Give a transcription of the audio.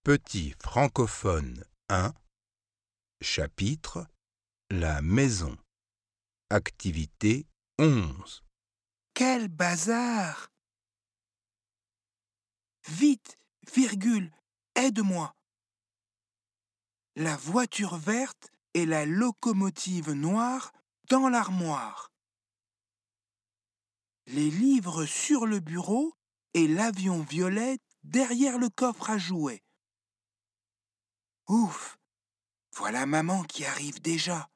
Petit francophone 1, chapitre La maison. Activité 11. Quel bazar! Vite, virgule, aide-moi. La voiture verte et la locomotive noire dans l'armoire. Les livres sur le bureau et l'avion violet derrière le coffre à jouets. Ouf! Voilà maman qui arrive déjà.